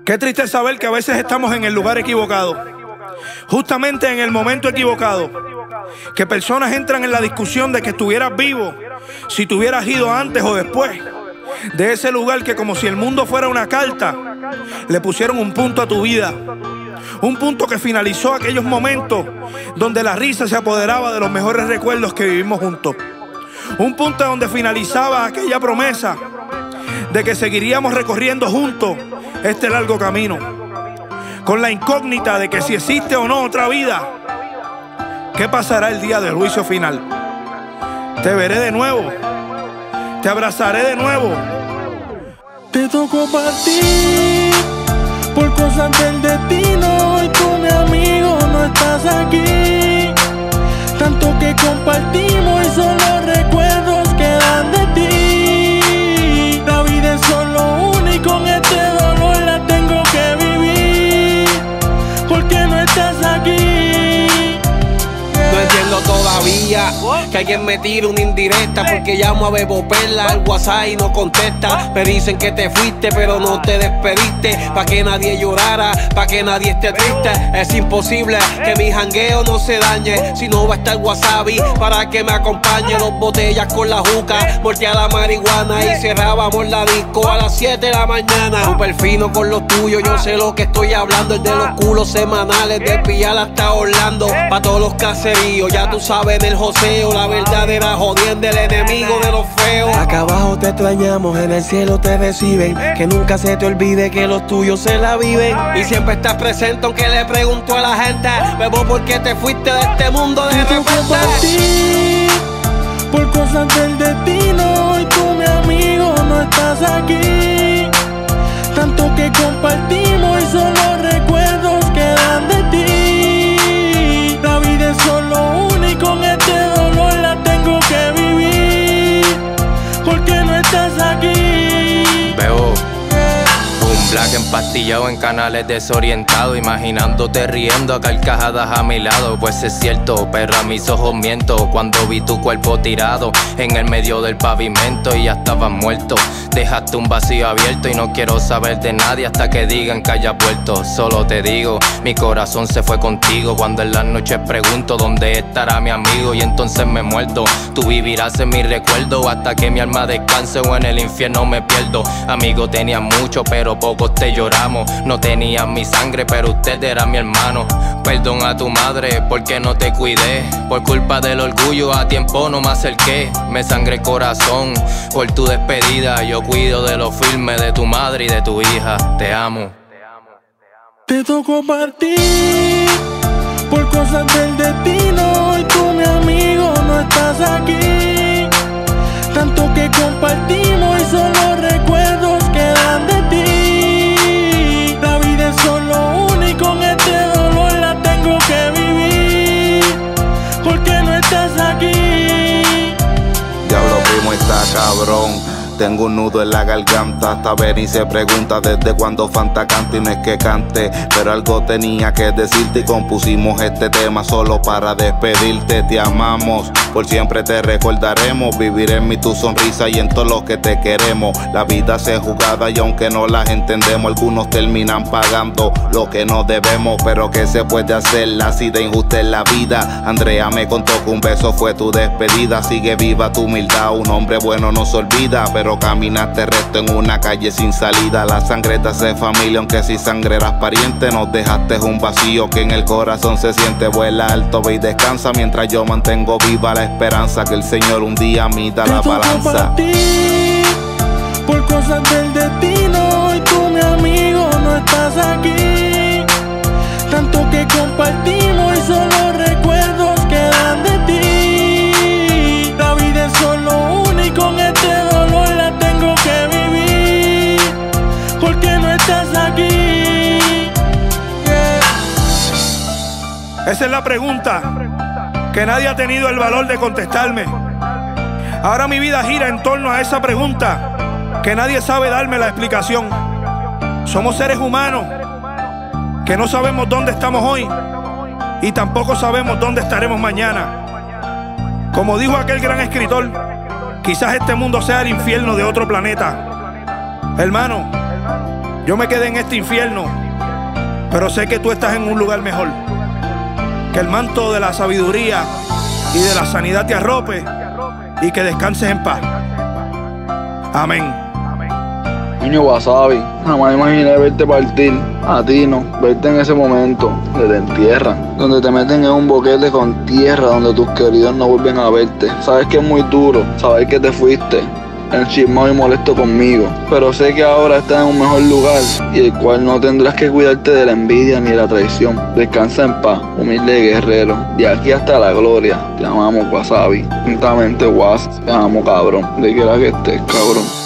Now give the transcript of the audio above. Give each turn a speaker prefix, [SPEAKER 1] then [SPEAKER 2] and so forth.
[SPEAKER 1] Qué triste saber que a veces estamos en el lugar equivocado, justamente en el momento equivocado. Que personas entran en la discusión de que estuvieras vivo si te hubieras ido antes o después. De ese lugar que, como si el mundo fuera una carta, le pusieron un punto a tu vida. Un punto que finalizó aquellos momentos donde la risa se apoderaba de los mejores recuerdos que vivimos juntos. Un punto donde finalizaba aquella promesa de que seguiríamos recorriendo juntos este largo camino, con la incógnita de que si existe o no otra vida. ¿Qué pasará el día del juicio final? Te veré de nuevo, te abrazaré de nuevo.
[SPEAKER 2] Te tocó partir por cosas del destino y tú, mi amigo, no estás aquí. Tanto que compartimos y solo recuerdos quedan de ti. La vida es solo una y con este dolor la tengo que vivir, porque no estás aquí.
[SPEAKER 3] No entiendo todavía que alguien me tire una indirecta porque llamo a Bebo Perla al WhatsApp y no contesta. Me dicen que te fuiste pero no te despediste, pa' que nadie llorara, pa' que nadie esté triste. Es imposible que mi jangueo no se dañe si no va a estar Wasabi para que me acompañe. 2 botellas con la juca, volteada marihuana y cerrábamos la disco a las 7 de la mañana. Super fino con los tuyos, yo sé lo que estoy hablando. El de los culos semanales, de pillar hasta Orlando, pa' todos los caseríos, ya tú sabes del joseo. La verdadera jodienda, el enemigo de los feos.
[SPEAKER 2] Acá abajo te extrañamos, en el cielo te reciben. Que nunca se te olvide que los tuyos se la viven.
[SPEAKER 3] Y siempre estás presente aunque le pregunto a la gente: Bebo, ¿por qué te fuiste de este mundo de repente?
[SPEAKER 2] Por cosas del destino y tú, mi amigo, no estás aquí. Tanto que compartimos y solo recuerdos quedan de ti. La vida es solo una y con este dolor la tengo que vivir, porque no estás aquí.
[SPEAKER 4] Bebo, un black empastillado en canales desorientados, imaginándote riendo a carcajadas a mi lado. Pues es cierto, pero a mis ojos miento cuando vi tu cuerpo tirado en el medio del pavimento y ya estabas muerto. Dejaste un vacío abierto y no quiero saber de nadie hasta que digan que hayas vuelto. Solo te digo, mi corazón se fue contigo. Cuando en las noches pregunto dónde estará mi amigo y entonces me muerdo. Tú vivirás en mi recuerdo hasta que mi alma descanse o en el infierno me pierdo. Amigo, tenía mucho pero pocos te lloramos. No tenías mi sangre pero usted era mi hermano. Perdón a tu madre porque no te cuidé. Por culpa del orgullo a tiempo no me acerqué. Me sangré el corazón por tu despedida. Yo cuido de lo firme de tu madre y de tu hija. Te amo.
[SPEAKER 2] Te tocó partir por cosas del destino y tú, mi amigo, no estás aquí. Tanto que compartimos y solo recuerdos quedan de ti. La vida es solo una y con este dolor la tengo que vivir, porque no estás aquí.
[SPEAKER 5] Diablo, primo, está cabrón. Tengo un nudo en la garganta, hasta ver y se pregunta desde cuándo Fanta canta. Y no es que cante, pero algo tenía que decirte y compusimos este tema solo para despedirte. Te amamos, por siempre te recordaremos. Vivir en mí tu sonrisa y en todos los que te queremos. La vida se jugada y aunque no las entendemos, algunos terminan pagando lo que no debemos. Pero ¿qué se puede hacer? Así de injusta es la vida. Andrea me contó que un beso fue tu despedida. Sigue viva tu humildad, un hombre bueno no se olvida. Pero caminaste recto en una calle sin salida. La sangre te hace familia, aunque si sangre eras pariente. Nos dejaste un vacío que en el corazón se siente. Vuela alto, ve y descansa mientras yo mantengo viva la esperanza que el Señor un día mida la balanza.
[SPEAKER 2] Por cosas del destino y tú, mi amigo, no estás aquí. Tanto que compartimos y solo recuerdos quedan de ti. La vida es solo una y con este dolor la tengo que vivir, porque no estás aquí.
[SPEAKER 1] Esa es la pregunta que nadie ha tenido el valor de contestarme. Ahora mi vida gira en torno a esa pregunta que nadie sabe darme la explicación. Somos seres humanos que no sabemos dónde estamos hoy y tampoco sabemos dónde estaremos mañana. Como dijo aquel gran escritor, quizás este mundo sea el infierno de otro planeta. Hermano, Yo me quedé en este infierno, pero sé que tú estás en un lugar mejor. Que el manto de la sabiduría y de la sanidad te arrope y que descanses en paz. Amén.
[SPEAKER 6] Niño Wasabi, jamás imaginé verte partir, a ti no, verte en ese momento, que te entierran, donde te meten en un boquete con tierra, donde tus queridos no vuelven a verte. Sabes que es muy duro, saber que te fuiste, enchismado y molesto conmigo, pero sé que ahora estás en un mejor lugar y el cual no tendrás que cuidarte de la envidia ni la traición. Descansa en paz, humilde guerrero, de aquí hasta la gloria. Te amamos, Wasabi, juntamente Was, te amo, cabrón, de quiera que estés, cabrón.